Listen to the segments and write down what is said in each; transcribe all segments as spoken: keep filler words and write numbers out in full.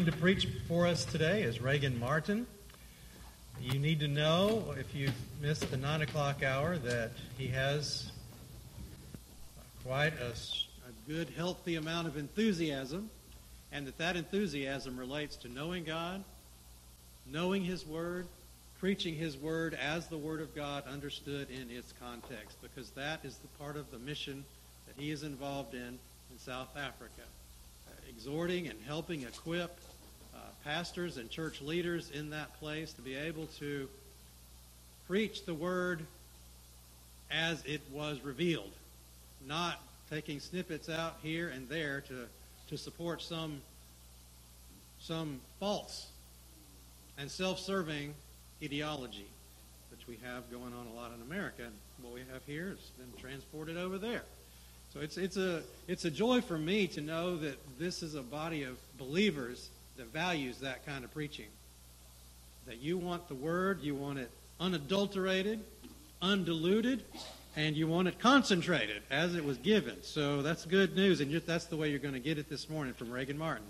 To preach for us today is Reagan Martin. You need to know, if you've missed the nine o'clock hour, that he has quite a, a good, healthy amount of enthusiasm, and that that enthusiasm relates to knowing God, knowing His Word, preaching His Word as the Word of God understood in its context, because that is the part of the mission that he is involved in in South Africa, uh, exhorting and helping equip uh, pastors and church leaders in that place to be able to preach the Word as it was revealed, not taking snippets out here and there to, to support some, some false and self-serving ideology, which we have going on a lot in America, and what we have here has been transported over there. So it's it's a it's a joy for me to know that this is a body of believers that values that kind of preaching. That you want the Word, you want it unadulterated, undiluted, and you want it concentrated as it was given. So that's good news, and just, that's the way you're going to get it this morning from Reagan Martin.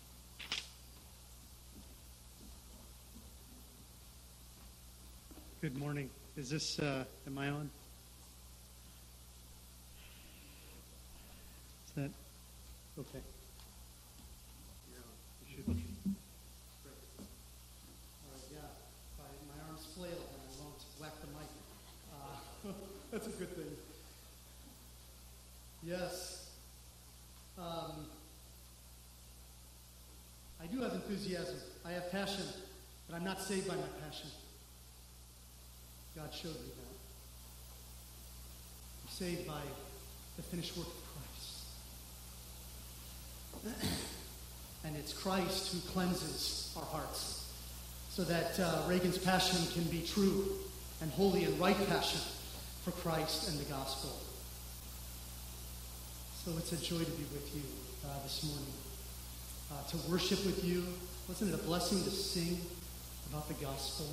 Good morning. Is this, uh, am I on? Is that okay? You're on. You should be. Great. All right, yeah. If I, my arms flail, then I won't whack the mic. Uh, that's a good thing. Yes. Um, I do have enthusiasm. I have passion, but I'm not saved by my passion. God showed me that. I'm saved by the finished work of Christ. And it's Christ who cleanses our hearts so that uh, Reagan's passion can be true and holy and right passion for Christ and the gospel. So it's a joy to be with you uh, this morning, uh, to worship with you. Wasn't it a blessing to sing about the gospel?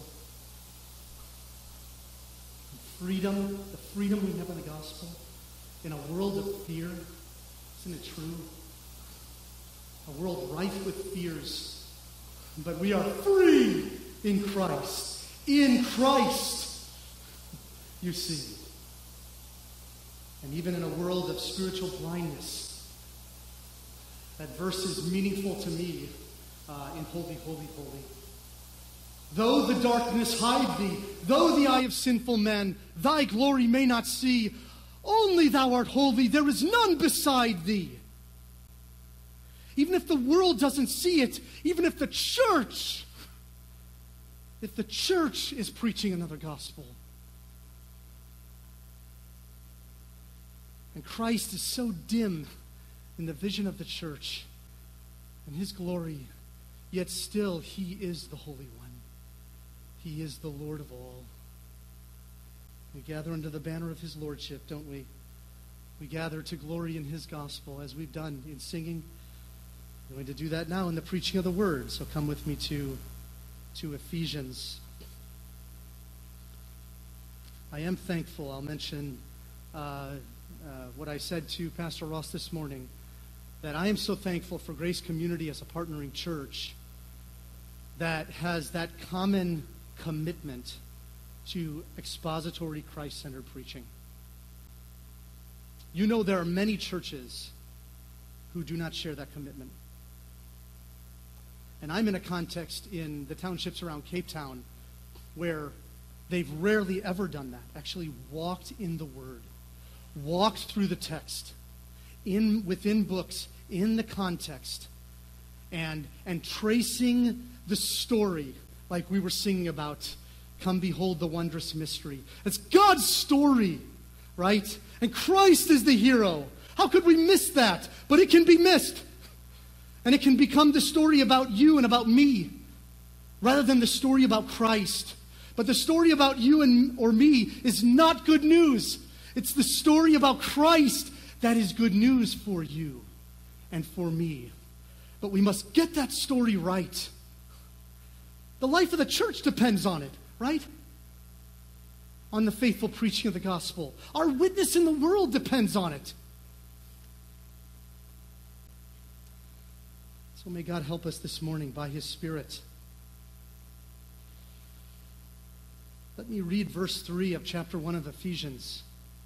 Freedom, the freedom we have in the gospel, in a world of fear. Isn't it true? A world rife with fears. But we are free in Christ. In Christ, you see. And even in a world of spiritual blindness, that verse is meaningful to me uh, in Holy, Holy, Holy. Though the darkness hide thee, though the eye of sinful men thy glory may not see, only thou art holy, there is none beside thee. Even if the world doesn't see it, even if the church, if the church is preaching another gospel, and Christ is so dim in the vision of the church and his glory, yet still he is the Holy One. He is the Lord of all. We gather under the banner of his lordship, don't we? We gather to glory in his gospel, as we've done in singing. We're going to do that now in the preaching of the word. So come with me to, to Ephesians. I am thankful. I'll mention uh, uh, what I said to Pastor Ross this morning, that I am so thankful for Grace Community as a partnering church that has that common commitment to expository Christ-centered preaching. You know there are many churches who do not share that commitment. And I'm in a context in the townships around Cape Town where they've rarely ever done that, actually walked in the Word, walked through the text, in within books, in the context, and, and tracing the story like we were singing about, come behold the wondrous mystery. It's God's story, right? And Christ is the hero. How could we miss that? But it can be missed. And it can become the story about you and about me, rather than the story about Christ. But the story about you and or me is not good news. It's the story about Christ that is good news for you and for me. But we must get that story right. The life of the church depends on it, right? On the faithful preaching of the gospel. Our witness in the world depends on it. So may God help us this morning by his Spirit. Let me read verse three of chapter one of Ephesians.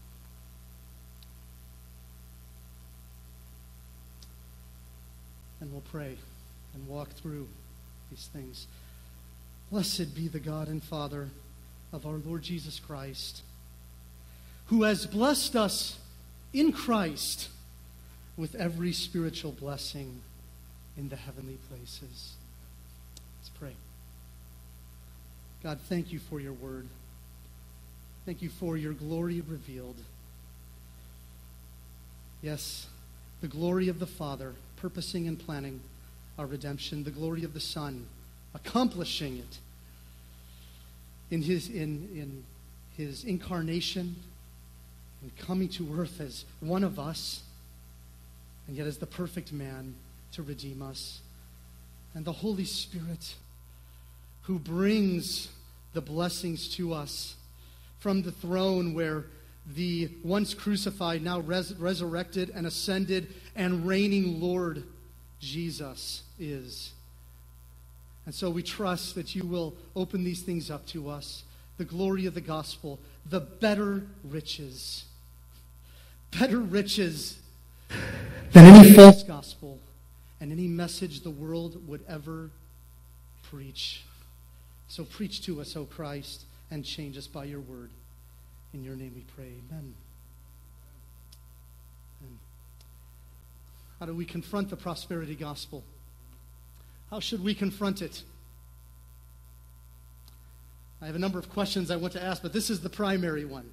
And we'll pray and walk through these things. Blessed be the God and Father of our Lord Jesus Christ, who has blessed us in Christ with every spiritual blessing in the heavenly places. Let's pray. God, thank you for your word. Thank you for your glory revealed. Yes, the glory of the Father, purposing and planning our redemption, the glory of the Son, accomplishing it in his in in his incarnation and coming to earth as one of us, and yet as the perfect man to redeem us. And the Holy Spirit, who brings the blessings to us from the throne where the once crucified, now res- resurrected and ascended and reigning Lord Jesus is. And so we trust that you will open these things up to us. The glory of the gospel, the better riches. Better riches than any false gospel and any message the world would ever preach. So preach to us, O Christ, and change us by your word. In your name we pray. Amen. Amen. How do we confront the prosperity gospel? How should we confront it? I have a number of questions I want to ask, but this is the primary one.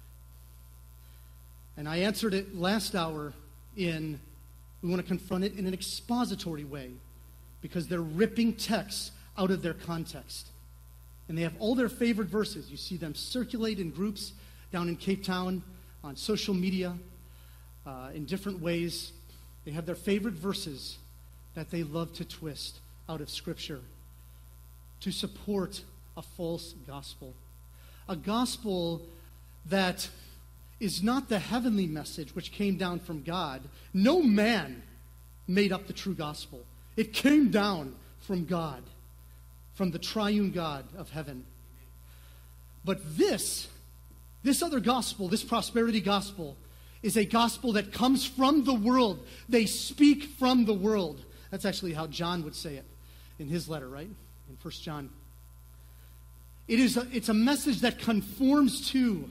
And I answered it last hour in, we want to confront it in an expository way, because they're ripping texts out of their context. And they have all their favorite verses. You see them circulate in groups down in Cape Town, on social media, uh, in different ways. They have their favorite verses that they love to twist out of Scripture to support a false gospel. A gospel that is not the heavenly message which came down from God. No man made up the true gospel. It came down from God, from the triune God of heaven. But this, this other gospel, this prosperity gospel, is a gospel that comes from the world. They speak from the world. That's actually how John would say it in his letter, right? In First John. It is a, it's a message that conforms to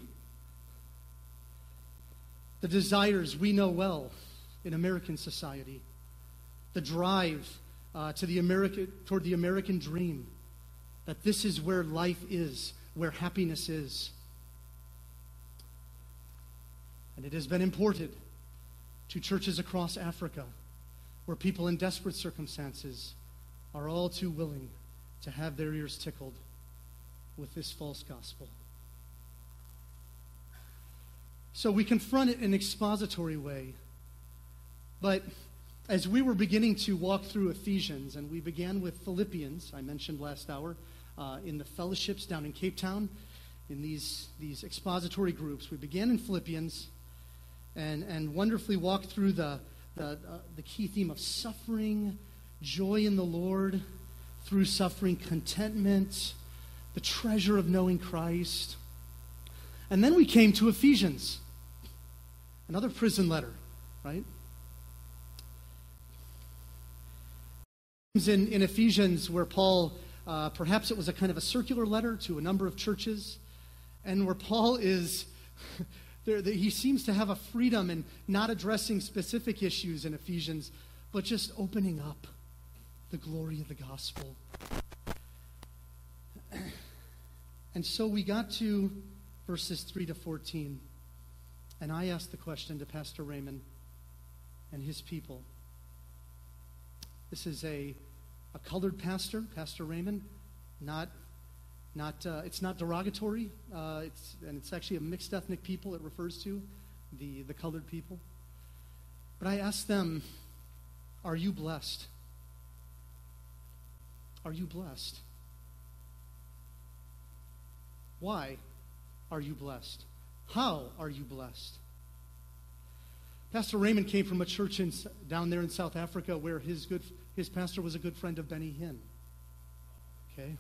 the desires we know well in American society, the drive uh, to the American toward the American dream, that this is where life is, where happiness is. And it has been imported to churches across Africa, where people in desperate circumstances are all too willing to have their ears tickled with this false gospel. So we confront it in an expository way. But as we were beginning to walk through Ephesians, and we began with Philippians, I mentioned last hour, uh, in the fellowships down in Cape Town, in these, these expository groups. We began in Philippians and, and wonderfully walked through the, the, uh, the key theme of suffering, joy in the Lord, through suffering, contentment, the treasure of knowing Christ. And then we came to Ephesians, another prison letter, right? In, in Ephesians, where Paul, uh, perhaps it was a kind of a circular letter to a number of churches, and where Paul is, there, there, he seems to have a freedom in not addressing specific issues in Ephesians, but just opening up the glory of the gospel. And so we got to verses three to fourteen, and I asked the question to Pastor Raymond and his people. This is a, a colored pastor, Pastor Raymond, not, not uh, it's not derogatory, uh, it's, and it's actually a mixed ethnic people it refers to, the, the colored people. But I asked them, are you blessed? Are you blessed? Why are you blessed? How are you blessed? Pastor Raymond came from a church in, down there in South Africa where his good his pastor was a good friend of Benny Hinn. Okay?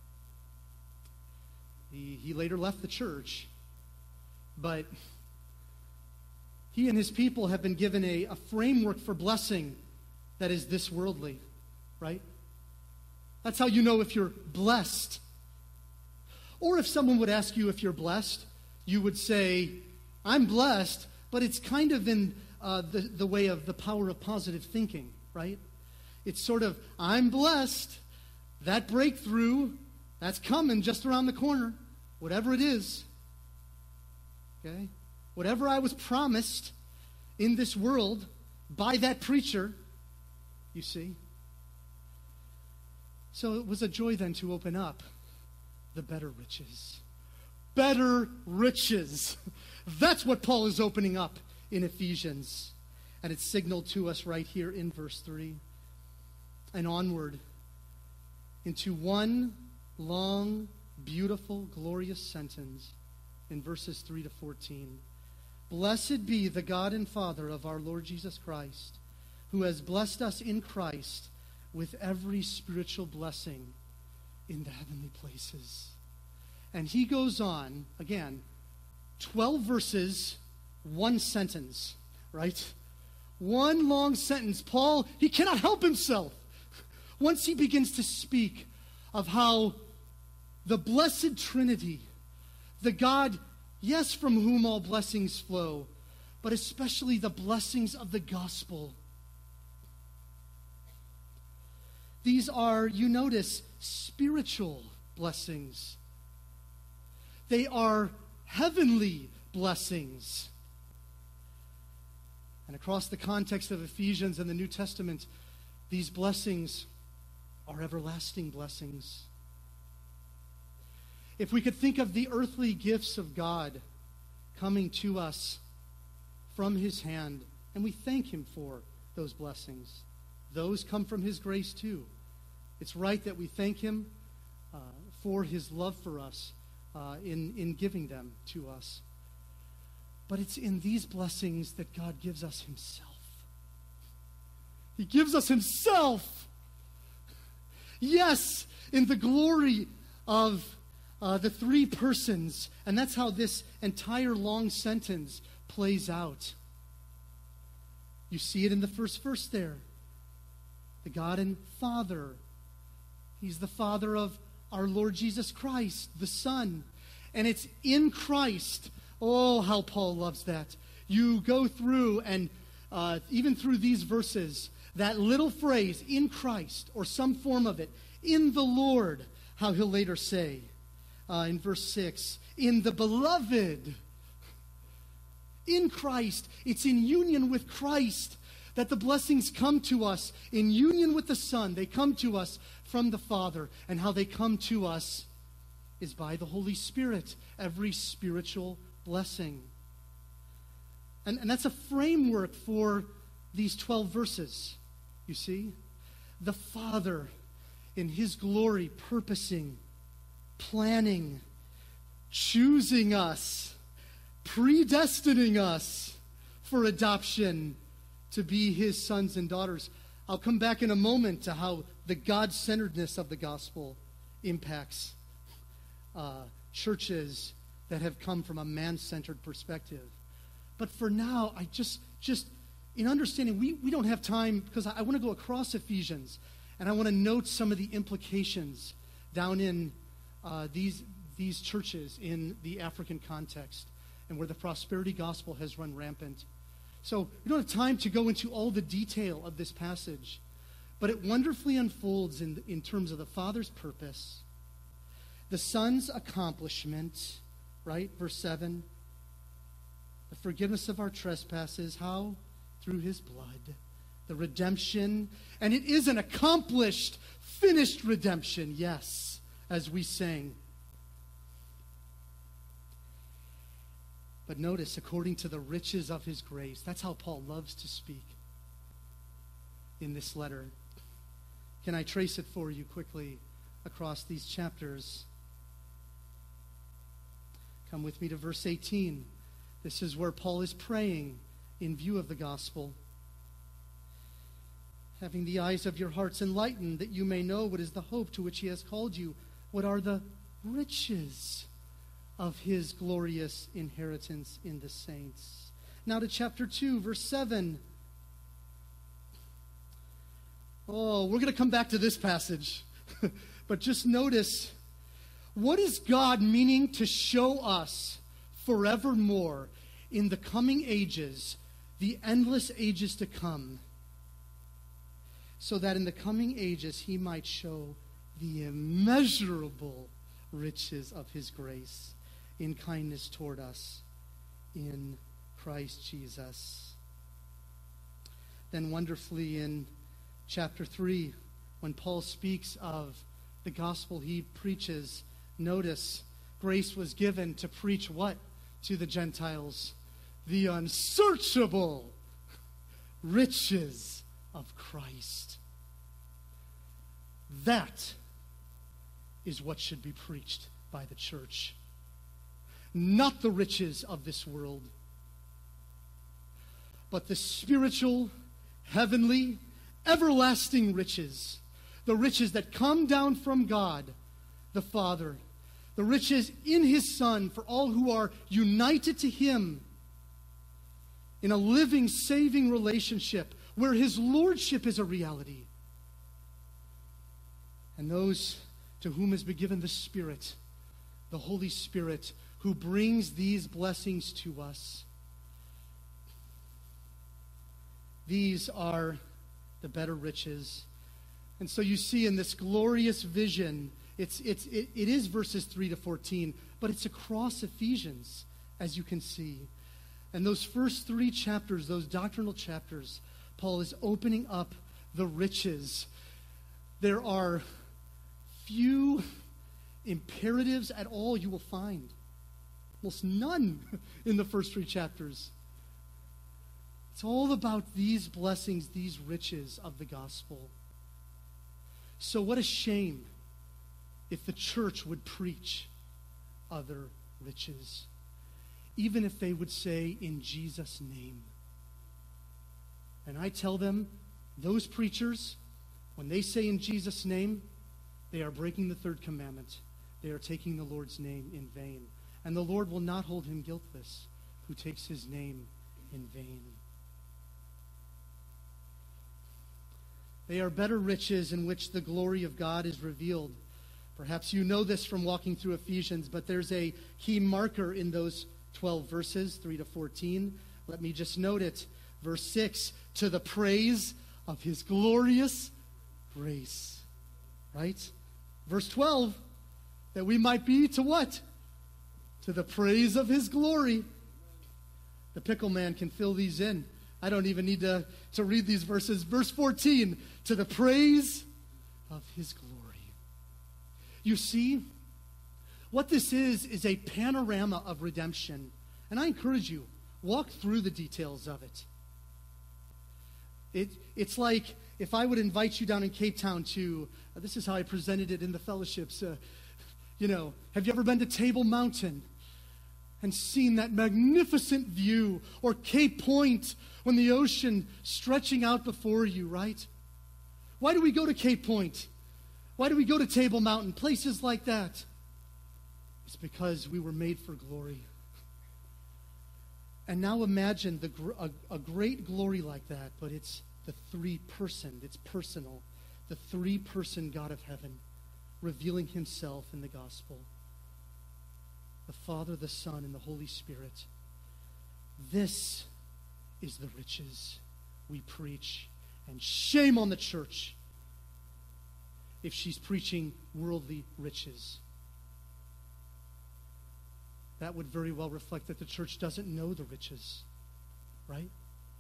He, he later left the church, but he and his people have been given a, a framework for blessing that is this worldly, right? That's how you know if you're blessed. Or if someone would ask you if you're blessed, you would say, I'm blessed, but it's kind of in uh, the, the way of the power of positive thinking, right? It's sort of, I'm blessed, that breakthrough, that's coming just around the corner, whatever it is. Okay? Whatever I was promised in this world by that preacher, you see. So it was a joy then to open up the better riches. Better riches. That's what Paul is opening up in Ephesians. And it's signaled to us right here in verse three. And onward into one long, beautiful, glorious sentence in verses three to fourteen. Blessed be the God and Father of our Lord Jesus Christ, who has blessed us in Christ with every spiritual blessing in the heavenly places. And he goes on, again, twelve verses, one sentence, right? One long sentence. Paul, he cannot help himself. Once he begins to speak of how the blessed Trinity, the God, yes, from whom all blessings flow, but especially the blessings of the gospel. These are, you notice, spiritual blessings. They are heavenly blessings. And across the context of Ephesians and the New Testament, these blessings are everlasting blessings. If we could think of the earthly gifts of God coming to us from his hand, and we thank him for those blessings, those come from his grace too. It's right that we thank him uh, for his love for us uh, in, in giving them to us. But it's in these blessings that God gives us himself. He gives us himself. Yes, in the glory of uh, the three persons. And that's how this entire long sentence plays out. You see it in the first verse there. The God and Father. He's the Father of our Lord Jesus Christ, the Son. And it's in Christ. Oh, how Paul loves that. You go through and uh, even through these verses, that little phrase, in Christ, or some form of it, in the Lord, how he'll later say uh, in verse six, in the beloved. In Christ. It's in union with Christ that the blessings come to us. In union with the Son, they come to us from the Father. And how they come to us is by the Holy Spirit. Every spiritual blessing. And, and that's a framework for these twelve verses. You see? The Father in his glory purposing, planning, choosing us, predestining us for adoption to be his sons and daughters. I'll come back in a moment to how the God-centeredness of the gospel impacts uh, churches that have come from a man-centered perspective. But for now, I just, just in understanding, we, we don't have time because I, I want to go across Ephesians and I want to note some of the implications down in uh, these, these churches in the African context and where the prosperity gospel has run rampant. So we don't have time to go into all the detail of this passage, but it wonderfully unfolds in, in terms of the Father's purpose, the Son's accomplishment, right? Verse seven, the forgiveness of our trespasses, how? Through his blood. The redemption, and it is an accomplished, finished redemption, yes, as we sang. But notice, according to the riches of his grace, that's how Paul loves to speak in this letter. Can I trace it for you quickly across these chapters? Come with me to verse eighteen. This is where Paul is praying in view of the gospel. having the eyes of your hearts enlightened, that you may know what is the hope to which he has called you, what are the riches of his glorious inheritance in the saints. Now to chapter two, verse seven. Oh, we're going to come back to this passage. But just notice, what is God meaning to show us forevermore in the coming ages, the endless ages to come, so that in the coming ages he might show the immeasurable riches of his grace in kindness toward us in Christ Jesus. Then wonderfully in chapter three, when Paul speaks of the gospel he preaches, notice, grace was given to preach what to the Gentiles? The unsearchable riches of Christ. That is what should be preached by the church. Not the riches of this world, but the spiritual, heavenly, everlasting riches. The riches that come down from God, the Father. The riches in his Son for all who are united to him in a living, saving relationship where his lordship is a reality. And those to whom has been given the Spirit, the Holy Spirit, who brings these blessings to us. These are the better riches. And so you see in this glorious vision, it's, it's, it, it is verses three to fourteen, but it's across Ephesians, as you can see. And those first three chapters, those doctrinal chapters, Paul is opening up the riches. There are few imperatives at all you will find. Almost none in the first three chapters. It's all about these blessings, these riches of the gospel. So what a shame if the church would preach other riches, even if they would say, in Jesus' name. And I tell them, those preachers, when they say in Jesus' name, they are breaking the third commandment. They are taking the Lord's name in vain. And the Lord will not hold him guiltless who takes his name in vain. They are better riches in which the glory of God is revealed. Perhaps you know this from walking through Ephesians, but there's a key marker in those twelve verses, three to fourteen. Let me just note it. Verse six, to the praise of his glorious grace. Right? Verse twelve, that we might be to what? To the praise of his glory. The pickle man can fill these in. I don't even need to, to read these verses. Verse fourteen, to the praise of his glory. You see, what this is, is a panorama of redemption. And I encourage you, walk through the details of it. It it's like if I would invite you down in Cape Town to, uh, this is how I presented it in the fellowships, uh, you know, have you ever been to Table Mountain and seen that magnificent view? Or Cape Point, when the ocean stretching out before you, right? Why do we go to Cape Point? Why do we go to Table Mountain? Places like that. It's because we were made for glory. And now imagine the gr- a, a great glory like that, but it's the three-person, it's personal. The three-person God of heaven revealing himself in the gospel. The Father, the Son, and the Holy Spirit. This is the riches we preach. And shame on the church if she's preaching worldly riches. That would very well reflect that the church doesn't know the riches, right?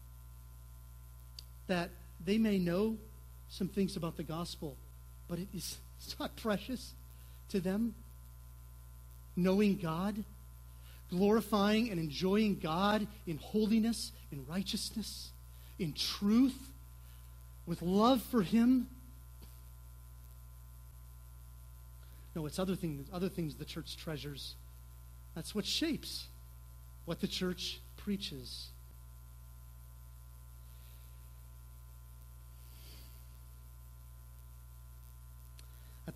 That they may know some things about the gospel, but it is it's not precious to them. Knowing God, glorifying and enjoying God in holiness, in righteousness, in truth, with love for him. No, it's other things, other things the church treasures. That's what shapes what the church preaches.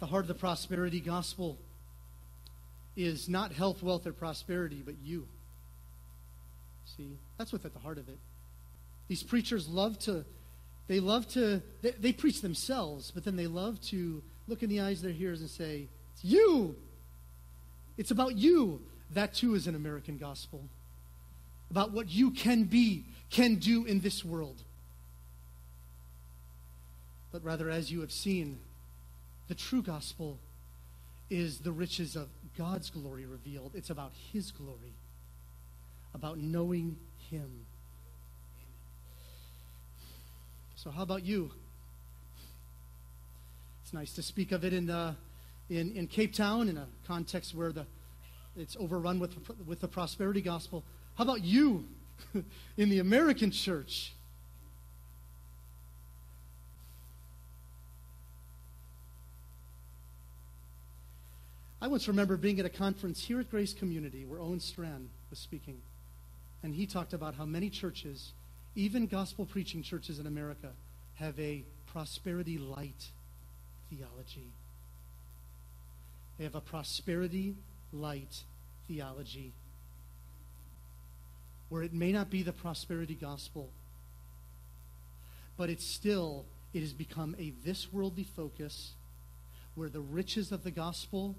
the heart of the prosperity gospel is not health, wealth, or prosperity, but you. See, that's what's at the heart of it. These preachers love to, they love to, they, they preach themselves, but then they love to look in the eyes of their hearers and say, it's you. It's about you. That too is an American gospel. About what you can be, can do in this world. But rather, as you have seen, the true gospel is the riches of God's glory revealed. It's about His glory, about knowing Him. So how about you? It's nice to speak of it in uh, in, in Cape Town, in a context where the it's overrun with, with the prosperity gospel. How about you in the American church? I once remember being at a conference here at Grace Community where Owen Strand was speaking. And he talked about how many churches, even gospel preaching churches in America, have a prosperity light theology. They have a prosperity light theology where it may not be the prosperity gospel, but it's still, it has become a this worldly focus where the riches of the gospel,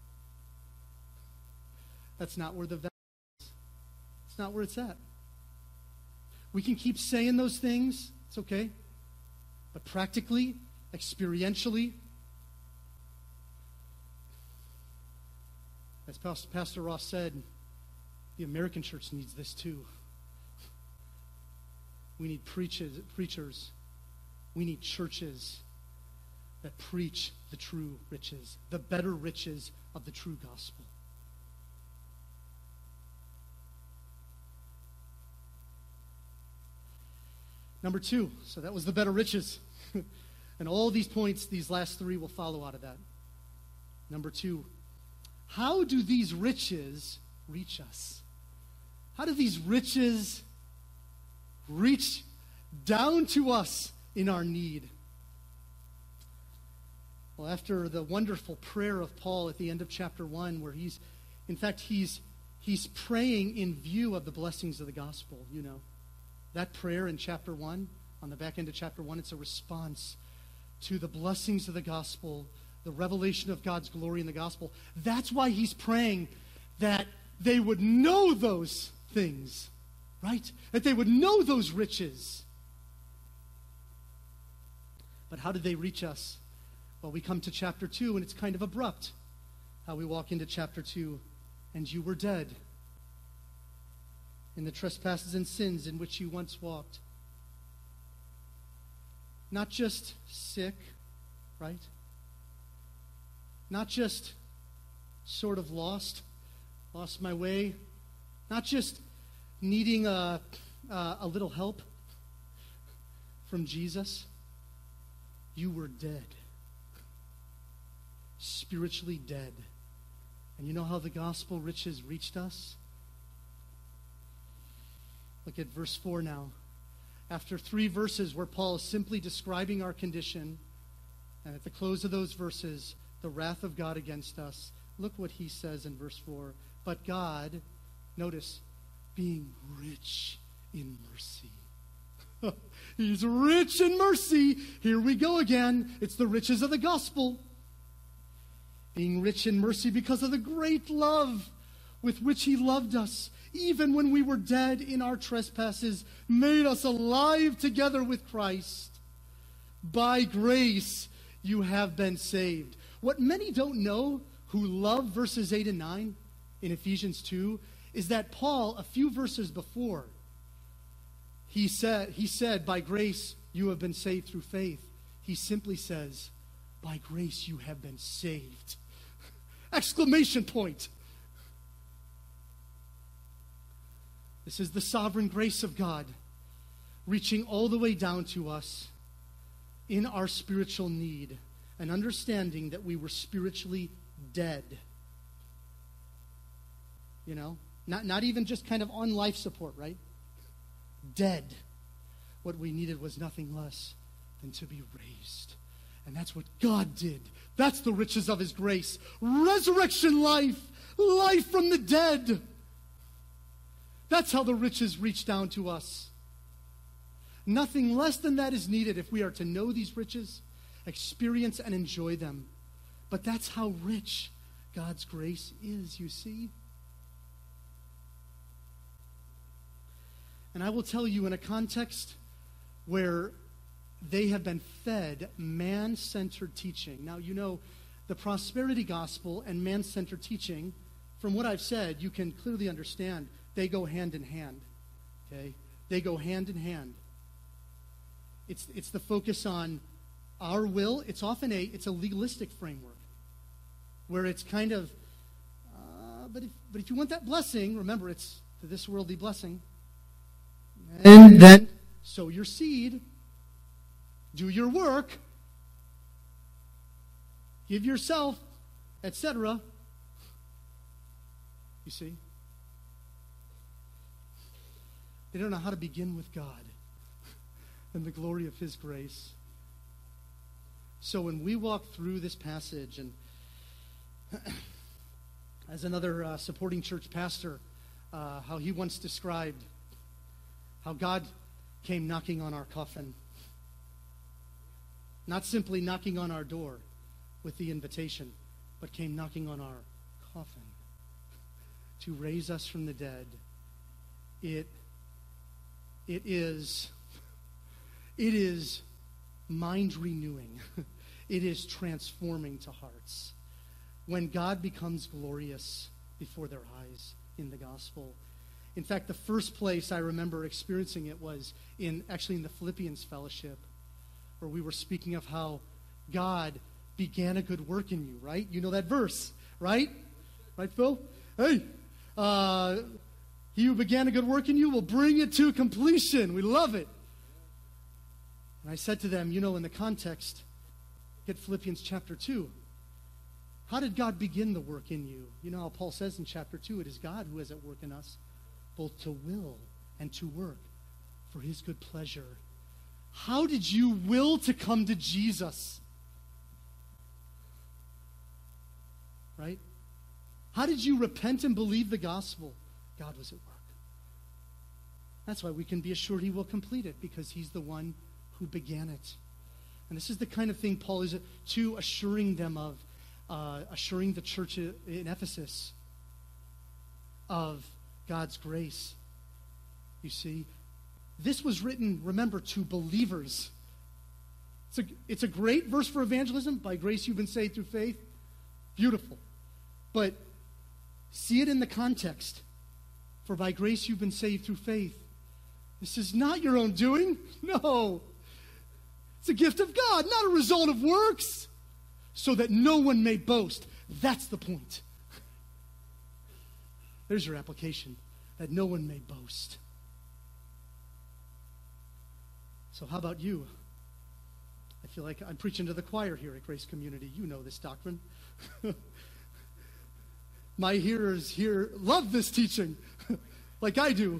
that's not where the value is. It's not where it's at. We can keep saying those things, it's okay, but practically, experientially, as Pastor Ross said, the American church needs this too. We need preachers, preachers. We need churches that preach the true riches, the better riches of the true gospel. Number two, so that was the better riches. And all these points, these last three, will follow out of that. Number two, how do these riches reach us? How do these riches reach down to us in our need? Well, after the wonderful prayer of Paul at the end of chapter one, where he's, in fact, he's, he's praying in view of the blessings of the gospel, you know. That prayer in chapter one, on the back end of chapter one, it's a response to the blessings of the gospel, the revelation of God's glory in the gospel. That's why he's praying that they would know those things, right? That they would know those riches. But how did they reach us? Well, we come to chapter two, and it's kind of abrupt how we walk into chapter two. And you were dead in the trespasses and sins in which you once walked. Not just sick, right? Not just sort of lost, lost my way. Not just needing a, a, a little help from Jesus. You were dead. Spiritually dead. And you know how the gospel riches reached us? Look at verse four now. After three verses where Paul is simply describing our condition, and at the close of those verses, the wrath of God against us, look what he says in verse four. But God, notice, being rich in mercy. He's rich in mercy. Here we go again. It's the riches of the gospel. Being rich in mercy because of the great love with which he loved us, even when we were dead in our trespasses, made us alive together with Christ. By grace you have been saved. What many don't know who love verses eight and nine in Ephesians two is that Paul, a few verses before, he said, he said, by grace you have been saved through faith. He simply says, by grace you have been saved. Exclamation point. This is the sovereign grace of God reaching all the way down to us in our spiritual need and understanding that we were spiritually dead. You know, not, not even just kind of on life support, right? Dead. What we needed was nothing less than to be raised And that's what God did. That's the riches of his grace. Resurrection life. Life from the dead. That's how the riches reach down to us. Nothing less than that is needed if we are to know these riches, experience and enjoy them. But that's how rich God's grace is, you see. And I will tell you, in a context where they have been fed man-centered teaching. Now, you know, the prosperity gospel and man-centered teaching, from what I've said, you can clearly understand they go hand in hand. Okay? They go hand in hand. It's it's the focus on our will. It's often a it's a legalistic framework where it's kind of, uh, but if but if you want that blessing, remember it's to this worldly blessing. And then sow your seed, do your work, give yourself, et cetera. You see? They don't know how to begin with God and the glory of his grace. So when we walk through this passage, and as another uh, supporting church pastor, uh, how he once described how God came knocking on our coffin. Not simply knocking on our door with the invitation, but came knocking on our coffin to raise us from the dead. It, it is, it is mind renewing. It is transforming to hearts. When God becomes glorious before their eyes in the gospel. In fact, the first place I remember experiencing it was in actually in the Philippians fellowship, where we were speaking of how God began a good work in you, right? You know that verse, right? Right, Phil? Hey, uh, he who began a good work in you will bring it to completion. We love it. And I said to them, you know, in the context, get Philippians chapter two. How did God begin the work in you? You know how Paul says in chapter two, it is God who is at work in us, both to will and to work for his good pleasure. How did you will to come to Jesus? Right? How did you repent and believe the gospel? God was at work. That's why we can be assured he will complete it, because he's the one who began it. And this is the kind of thing Paul is too assuring them of, uh, assuring the church in Ephesus of God's grace. You see, this was written, remember, to believers. It's a, it's a great verse for evangelism. By grace you've been saved through faith. Beautiful. But see it in the context. For by grace you've been saved through faith. This is not your own doing. No. It's a gift of God, not a result of works, so that no one may boast. That's the point. There's your application, that no one may boast. So how about you? I feel like I'm preaching to the choir here at Grace Community. You know this doctrine. My hearers here love this teaching, like I do.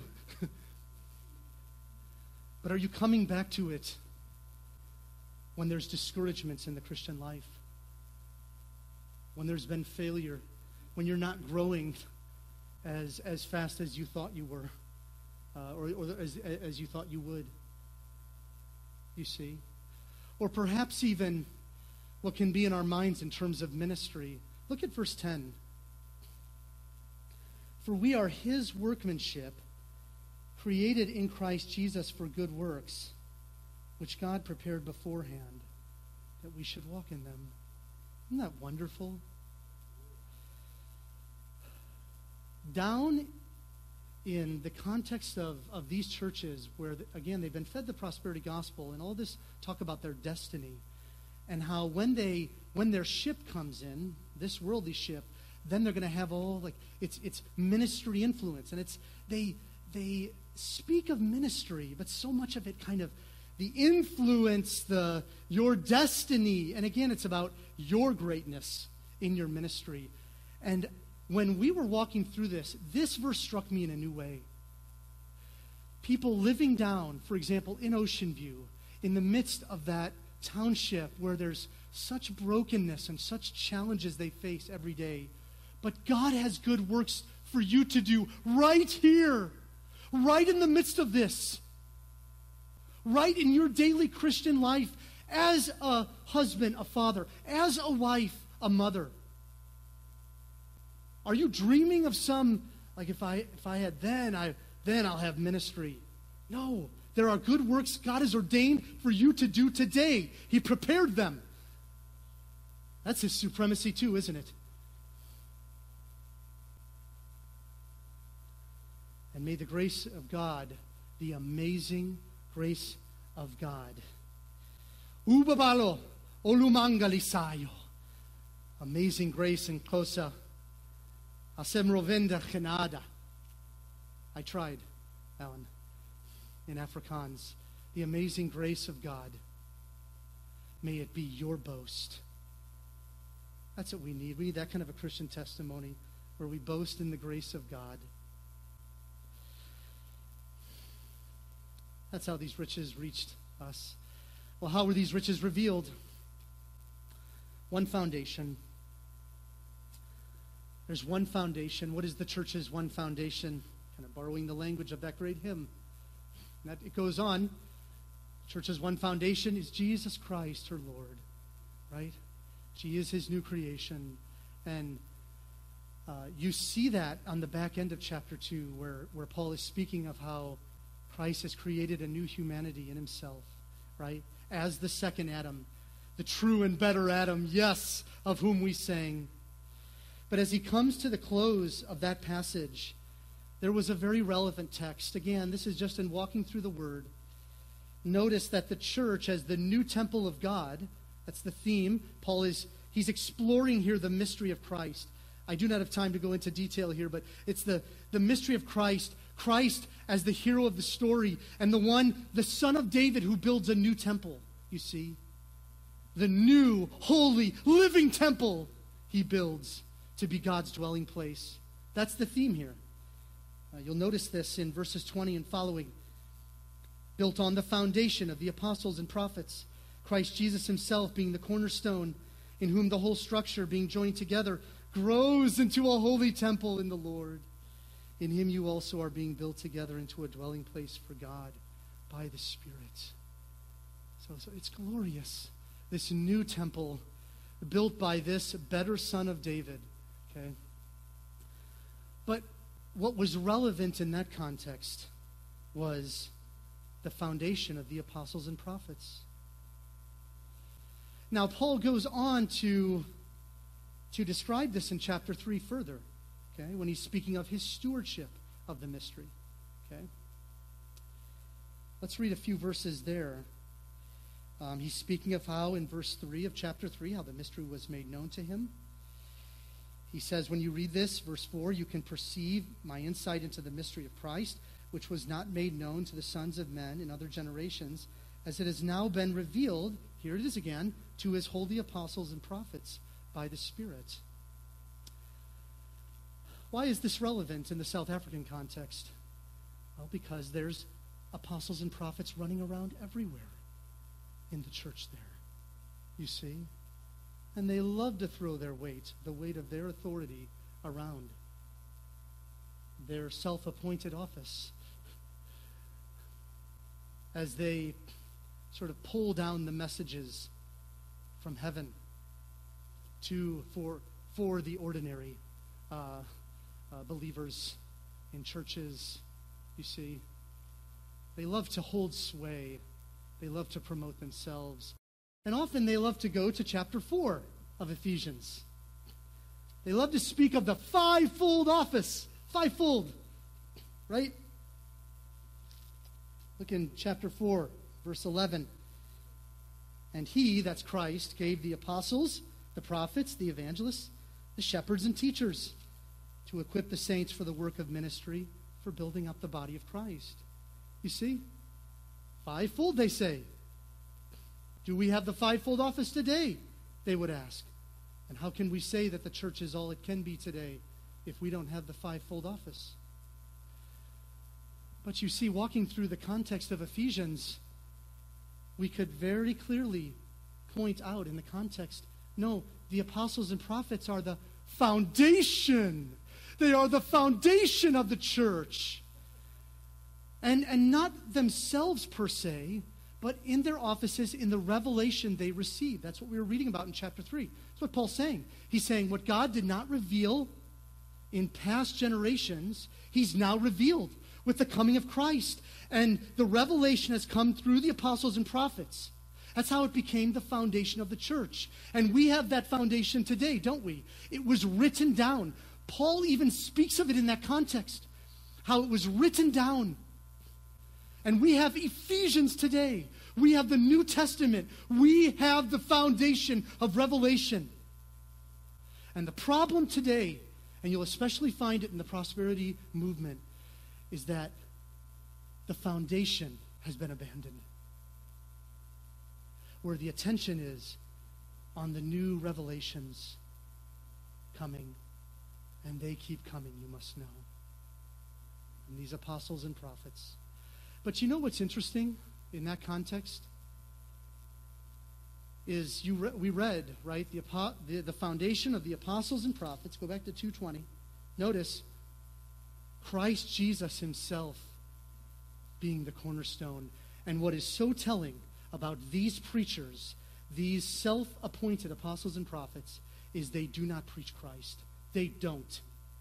But are you coming back to it when there's discouragements in the Christian life? When there's been failure? When you're not growing as as fast as you thought you were, uh, or, or as, as you thought you would? You see? Or perhaps even what can be in our minds in terms of ministry. Look at verse ten. For we are his workmanship, created in Christ Jesus for good works, which God prepared beforehand, that we should walk in them. Isn't that wonderful? Down in the context of, of these churches where, the, again, they've been fed the prosperity gospel and all this talk about their destiny, and how when they when their ship comes in, this worldly ship, then they're going to have all, like, it's it's ministry influence. And it's, they they speak of ministry, but so much of it kind of, the influence, the your destiny. And again, it's about your greatness in your ministry. And when we were walking through this, this verse struck me in a new way. People living down, for example, in Ocean View, in the midst of that township where there's such brokenness and such challenges they face every day. But God has good works for you to do right here, right in the midst of this, right in your daily Christian life as a husband, a father, as a wife, a mother. Are you dreaming of some, like if I if I had then, I then I'll have ministry? No. There are good works God has ordained for you to do today. He prepared them. That's his supremacy too, isn't it? And may the grace of God, the amazing grace of God. Ubabalo olumangalisayo. Amazing grace and kosa. Asemrovenda genada. I tried, Alan, in Afrikaans. The amazing grace of God. May it be your boast. That's what we need. We need that kind of a Christian testimony where we boast in the grace of God. That's how these riches reached us. Well, how were these riches revealed? One foundation. There's one foundation. What is the church's one foundation? Kind of borrowing the language of that great hymn. And that, it goes on. Church's one foundation is Jesus Christ, her Lord. Right? She is his new creation. And uh, you see that on the back end of chapter two, where, where Paul is speaking of how Christ has created a new humanity in himself, right? As the second Adam, the true and better Adam, yes, of whom we sang. But as he comes to the close of that passage, there was a very relevant text. Again, this is just in walking through the Word. Notice that the church as the new temple of God, that's the theme. Paul is, he's exploring here the mystery of Christ. I do not have time to go into detail here, but it's the, the mystery of Christ. Christ as the hero of the story and the one, the son of David who builds a new temple, you see. The new, holy, living temple he builds to be God's dwelling place. That's the theme here. Uh, you'll notice this in verses twenty and following. Built on the foundation of the apostles and prophets, Christ Jesus himself being the cornerstone, in whom the whole structure being joined together grows into a holy temple in the Lord. In him you also are being built together into a dwelling place for God by the Spirit. So, so it's glorious. This new temple built by this better son of David. Okay? But what was relevant in that context was the foundation of the apostles and prophets. Now, Paul goes on to, to describe this in chapter three further. Okay, when he's speaking of his stewardship of the mystery. Okay, let's read a few verses there. Um, he's speaking of how, in verse three of chapter three, how the mystery was made known to him. He says, when you read this, verse four, you can perceive my insight into the mystery of Christ, which was not made known to the sons of men in other generations, as it has now been revealed, here it is again, to his holy apostles and prophets by the Spirit. Why is this relevant in the South African context? Well, because there's apostles and prophets running around everywhere in the church there, you see? And they love to throw their weight, the weight of their authority, around their self-appointed office as they sort of pull down the messages from heaven to for for the ordinary uh, uh, believers in churches. You see, they love to hold sway. They love to promote themselves. And often they love to go to chapter four of Ephesians. They love to speak of the fivefold office. Fivefold. Right? Look in chapter four, verse eleven. And he, that's Christ, gave the apostles, the prophets, the evangelists, the shepherds and teachers to equip the saints for the work of ministry, for building up the body of Christ. You see? Fivefold, they say. Do we have the fivefold office today? They would ask. And how can we say that the church is all it can be today if we don't have the fivefold office? But you see, walking through the context of Ephesians, we could very clearly point out in the context, no, the apostles and prophets are the foundation. They are the foundation of the church. And, and not themselves per se, but in their offices, in the revelation they receive. That's what we were reading about in chapter three. That's what Paul's saying. He's saying what God did not reveal in past generations, he's now revealed with the coming of Christ. And the revelation has come through the apostles and prophets. That's how it became the foundation of the church. And we have that foundation today, don't we? It was written down. Paul even speaks of it in that context, how it was written down. And we have Ephesians today. We have the New Testament. We have the foundation of revelation. And the problem today, and you'll especially find it in the prosperity movement, is that the foundation has been abandoned. Where the attention is on the new revelations coming, and they keep coming, you must know. And these apostles and prophets. But you know what's interesting in that context? Is you re- we read, right, the, apo- the, the foundation of the apostles and prophets. Go back to two twenty. Notice, Christ Jesus himself being the cornerstone. And what is so telling about these preachers, these self-appointed apostles and prophets, is they do not preach Christ. They don't.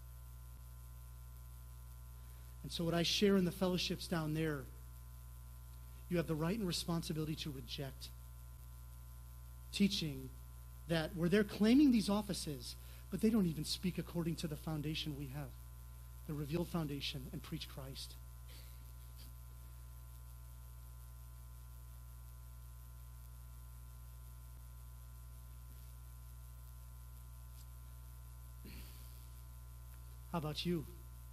And so what I share in the fellowships down there, you have the right and responsibility to reject teaching that where they're claiming these offices, but they don't even speak according to the foundation we have, the revealed foundation, and preach Christ. How about you?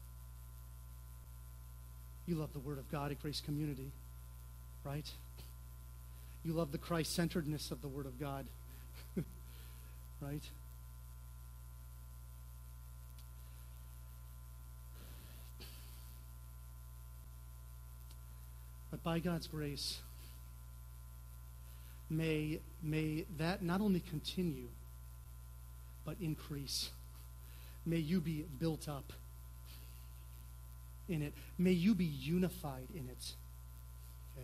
You love the Word of God at Grace Community, right? You love the Christ-centeredness of the Word of God, right? But by God's grace, may, may that not only continue, but increase. May you be built up in it. May you be unified in it. Okay?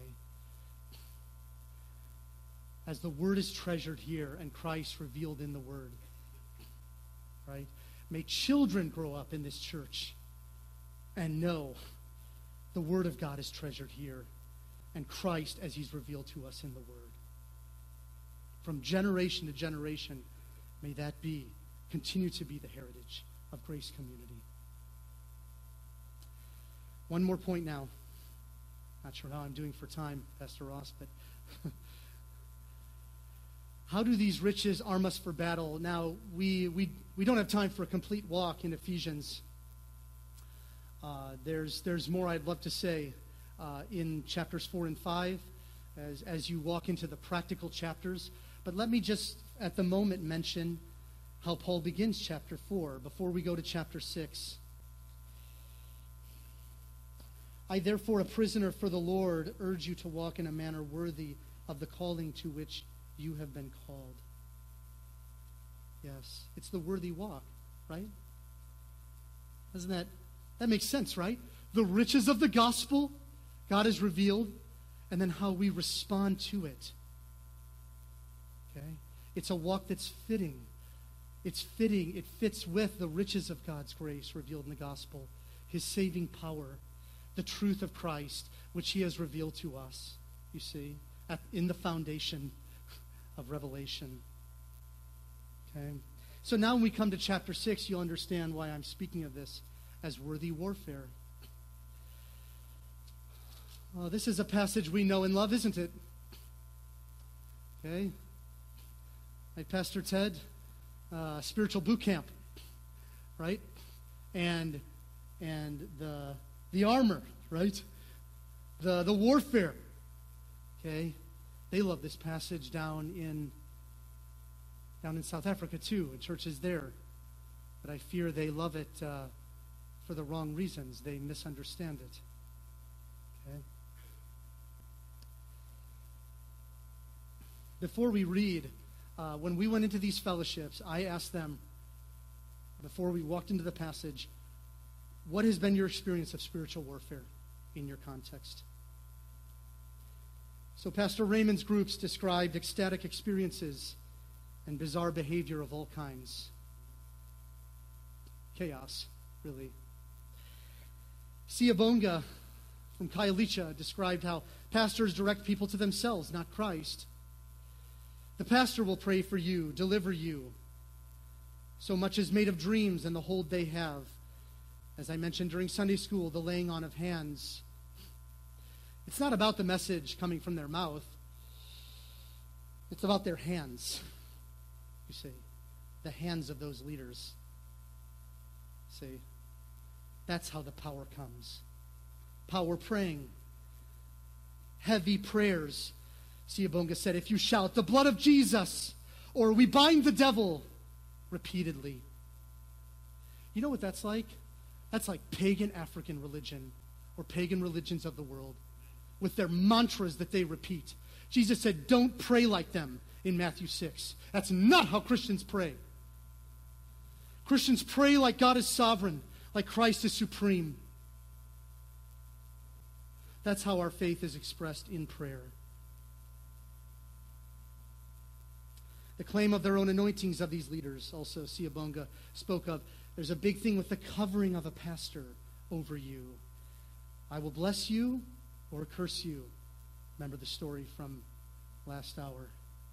As the Word is treasured here and Christ revealed in the Word. Right? May children grow up in this church and know the Word of God is treasured here and Christ as he's revealed to us in the Word. From generation to generation, may that be, continue to be the heritage of Grace Community. One more point now. Not sure how I'm doing for time, Pastor Ross, but how do these riches arm us for battle? Now, we we, we don't have time for a complete walk in Ephesians. Uh, there's there's more I'd love to say uh, in chapters four and five as, as you walk into the practical chapters. But let me just, at the moment, mention how Paul begins chapter four before we go to chapter six. I, therefore, a prisoner for the Lord, urge you to walk in a manner worthy of the calling to which you have been called. Yes, it's the worthy walk, right? Doesn't that, that makes sense, right? The riches of the gospel God has revealed, and then how we respond to it. Okay? It's a walk that's fitting. It's fitting. It fits with the riches of God's grace revealed in the gospel, his saving power, the truth of Christ, which he has revealed to us, you see, at, in the foundation of Revelation. Okay? So now when we come to chapter six, you'll understand why I'm speaking of this as worthy warfare. Uh, this is a passage we know and love, isn't it? Okay? Like Pastor Ted, uh, spiritual boot camp, right? And and the the armor, right? The the warfare. Okay? They love this passage down in down in South Africa too, in churches there. But I fear they love it uh, for the wrong reasons. They misunderstand it. Okay? before we read, uh, when we went into these fellowships, I asked them, before we walked into the passage, what has been your experience of spiritual warfare in your context? So Pastor Raymond's groups described ecstatic experiences and bizarre behavior of all kinds. Chaos, really. Siabonga from Kailicha described how pastors direct people to themselves, not Christ. The pastor will pray for you, deliver you. So much is made of dreams and the hold they have. As I mentioned during Sunday school, the laying on of hands. It's not about the message coming from their mouth. It's about their hands, you see. The hands of those leaders. See, that's how the power comes. Power praying. Heavy prayers. Siabonga said, if you shout, the blood of Jesus, or we bind the devil, repeatedly. You know what that's like? That's like pagan African religion, or pagan religions of the world, with their mantras that they repeat. Jesus said, don't pray like them in Matthew six. That's not how Christians pray. Christians pray like God is sovereign, like Christ is supreme. That's how our faith is expressed in prayer. The claim of their own anointings of these leaders, also Siabonga spoke of. There's a big thing with the covering of a pastor over you. I will bless you or curse you. Remember the story from last hour.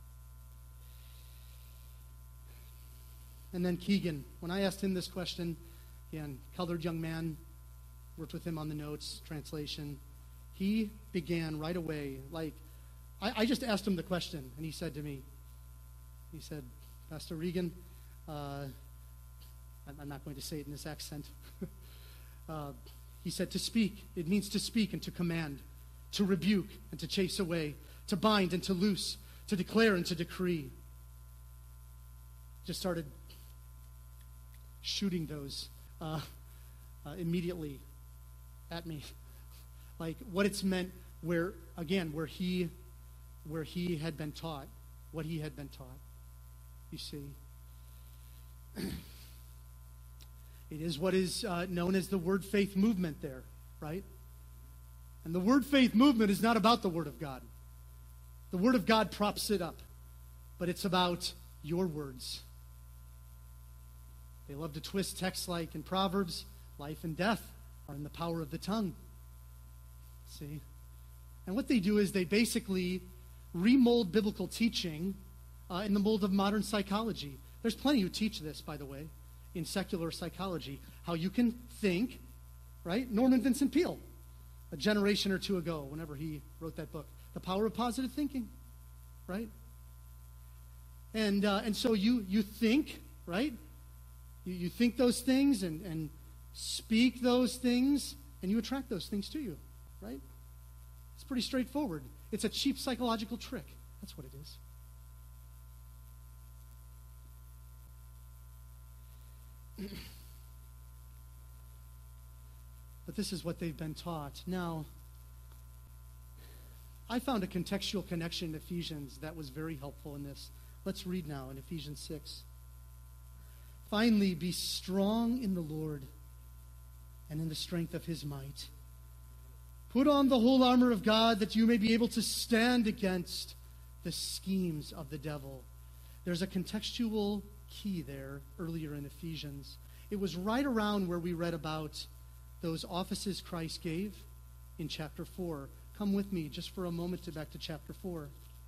And then Keegan, when I asked him this question, again, colored young man, worked with him on the notes, translation, he began right away, like, I, I just asked him the question, and he said to me, he said, Pastor Regan, uh, I'm not going to say it in this accent. uh, he said, to speak, it means to speak and to command, to rebuke and to chase away, to bind and to loose, to declare and to decree. Just started shooting those uh, uh, immediately at me. Like what it's meant where, again, where he, where he had been taught, what he had been taught. You see, it is what is uh, known as the word faith movement there, right? And the word faith movement is not about the Word of God. The Word of God props it up, but it's about your words. They love to twist texts like in Proverbs, life and death are in the power of the tongue. See? And what they do is they basically remold biblical teaching Uh, in the mold of modern psychology. There's plenty who teach this, by the way, in secular psychology, how you can think, right? Norman Vincent Peale, a generation or two ago, whenever he wrote that book, The Power of Positive Thinking, right? And uh, and so you you think, right? You, you think those things and, and speak those things, and you attract those things to you, right? It's pretty straightforward. It's a cheap psychological trick. That's what it is. But this is what they've been taught. Now, I found a contextual connection in Ephesians that was very helpful in this. Let's read now in Ephesians six. Finally, be strong in the Lord and in the strength of his might. Put on the whole armor of God that you may be able to stand against the schemes of the devil. There's a contextual key there earlier in Ephesians. It was right around where we read about those offices Christ gave in chapter four. Come with me just for a moment to back to chapter four.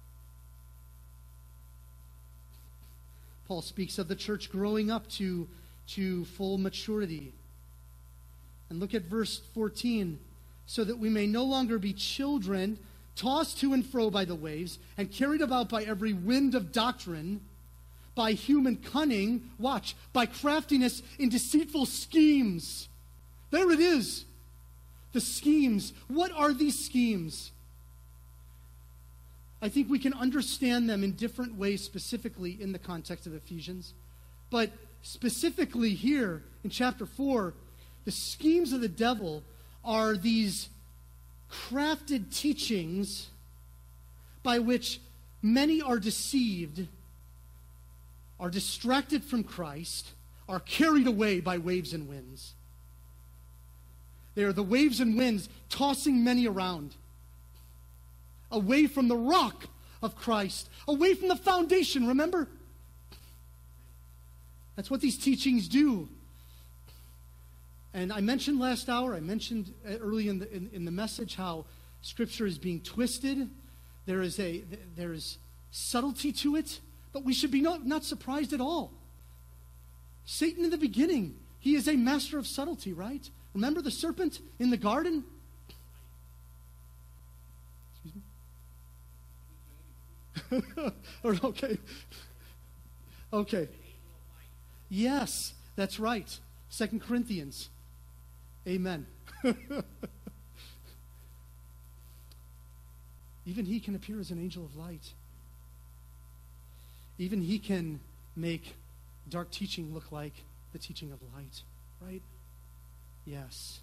Paul speaks of the church growing up to, to full maturity. And look at verse fourteen. So that we may no longer be children, tossed to and fro by the waves, and carried about by every wind of doctrine, by human cunning, watch, by craftiness in deceitful schemes. There it is. The schemes. What are these schemes? I think we can understand them in different ways specifically in the context of Ephesians. But specifically here in chapter four, the schemes of the devil are these crafted teachings by which many are deceived, are distracted from Christ, are carried away by waves and winds. They are the waves and winds tossing many around, away from the rock of Christ, away from the foundation, remember? That's what these teachings do. And I mentioned last hour, I mentioned early in the, in, in the message how Scripture is being twisted. There is a there is subtlety to it, but we should be not, not surprised at all. Satan in the beginning, he is a master of subtlety, right? Remember the serpent in the garden? Excuse me? or, okay. Okay. Yes, that's right. Second Corinthians. Amen. Even he can appear as an angel of light. Even he can make dark teaching look like the teaching of light, right? Yes.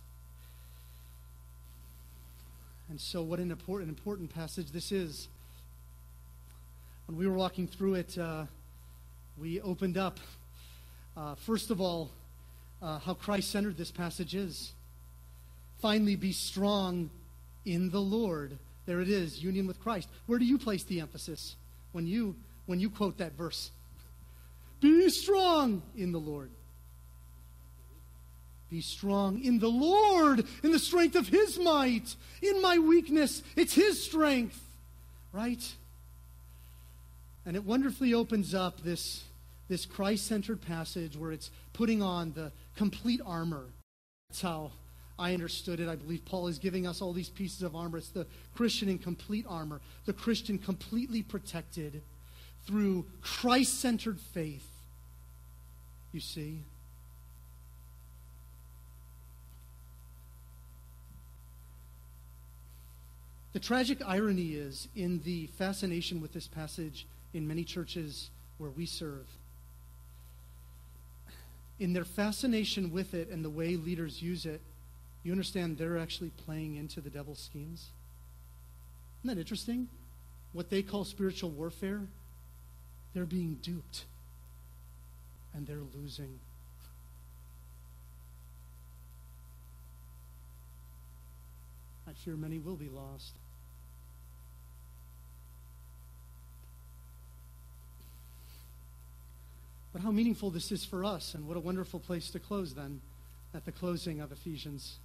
And so what an important, important passage this is. When we were walking through it, uh, we opened up, uh, first of all, uh, how Christ-centered this passage is. Finally, be strong in the Lord. There it is, union with Christ. Where do you place the emphasis when you when you quote that verse? Be strong in the Lord. Be strong in the Lord, in the strength of His might. In my weakness, it's His strength. Right? And it wonderfully opens up this, this Christ-centered passage where it's putting on the complete armor. That's how I understood it. I believe Paul is giving us all these pieces of armor. It's the Christian in complete armor. The Christian completely protected through Christ-centered faith. You see? The tragic irony is in the fascination with this passage in many churches where we serve. In their fascination with it and the way leaders use it, you understand they're actually playing into the devil's schemes? Isn't that interesting? What they call spiritual warfare, they're being duped. And they're losing. I fear many will be lost. But how meaningful this is for us, and what a wonderful place to close then, at the closing of Ephesians.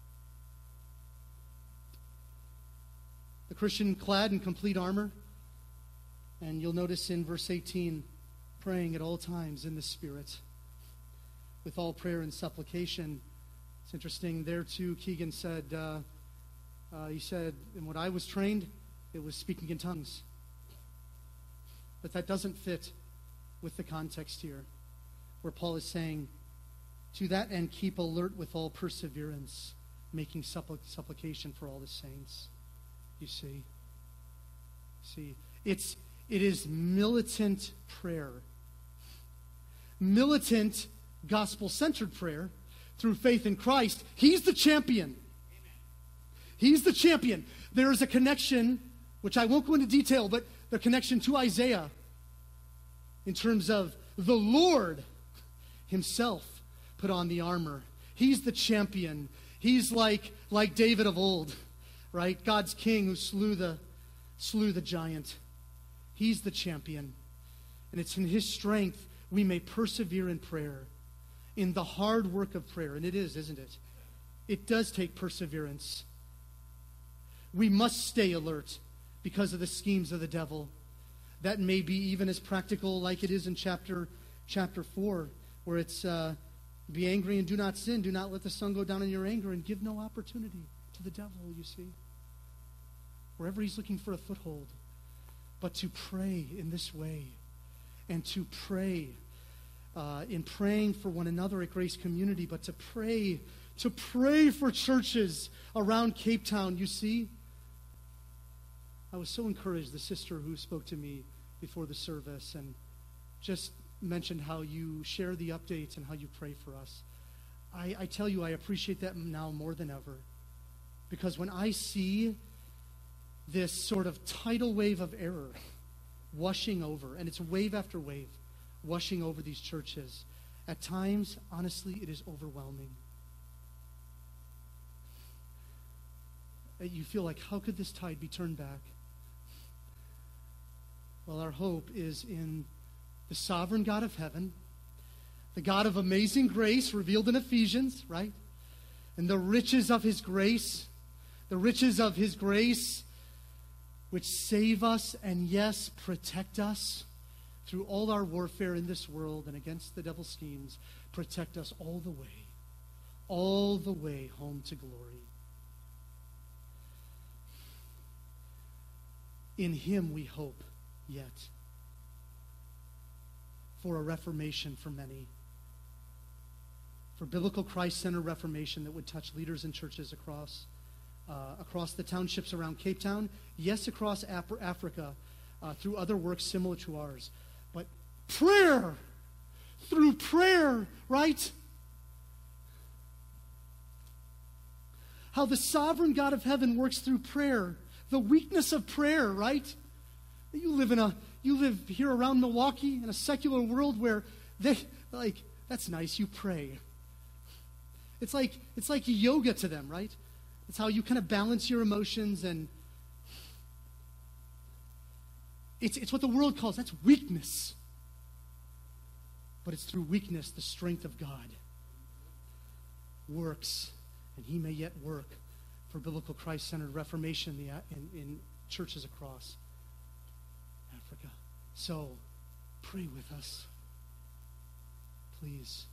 The Christian clad in complete armor, and you'll notice in verse eighteen, praying at all times in the Spirit, with all prayer and supplication. It's interesting, there too, Keegan said, uh, uh, he said, and when I was trained, it was speaking in tongues. But that doesn't fit with the context here, where Paul is saying, to that end, keep alert with all perseverance, making suppl- supplication for all the saints. You see? See, it's it is militant prayer. Militant, gospel-centered prayer through faith in Christ. He's the champion. He's the champion. There is a connection, which I won't go into detail, but the connection to Isaiah in terms of the Lord Himself put on the armor. He's the champion. He's like, like David of old, right? God's king who slew the, slew the giant. He's the champion. And it's in His strength we may persevere in prayer, in the hard work of prayer. And it is, isn't it? It does take perseverance. We must stay alert because of the schemes of the devil. That may be even as practical like it is in chapter chapter four, where it's uh, be angry and do not sin. Do not let the sun go down in your anger, and give no opportunity to the devil, you see. Wherever he's looking for a foothold. But to pray in this way, and to pray uh, in praying for one another at Grace Community, but to pray, to pray for churches around Cape Town, you see. I was so encouraged, the sister who spoke to me before the service and just mentioned how you share the updates and how you pray for us. I, I tell you, I appreciate that now more than ever. Because when I see this sort of tidal wave of error washing over, and it's wave after wave, washing over these churches. At times, honestly, it is overwhelming. You feel like, how could this tide be turned back? Well, our hope is in the sovereign God of heaven, the God of amazing grace revealed in Ephesians, right? And the riches of his grace, the riches of his grace which save us and, yes, protect us through all our warfare in this world and against the devil's schemes, protect us all the way, all the way home to glory. In him we hope yet for a reformation for many, for biblical Christ-centered reformation that would touch leaders and churches across uh, across the townships around Cape Town, yes, across Af- Africa, uh, through other works similar to ours. But prayer, through prayer, right? How the sovereign God of heaven works through prayer. The weakness of prayer, right? You live in a you live here around Milwaukee in a secular world where they like that's nice, you pray. It's like it's like yoga to them, right? It's how you kind of balance your emotions, and it's it's what the world calls that's weakness. But it's through weakness the strength of God works, and he may yet work for biblical Christ-centered reformation in, the, in, in churches across Africa. So, pray with us, please.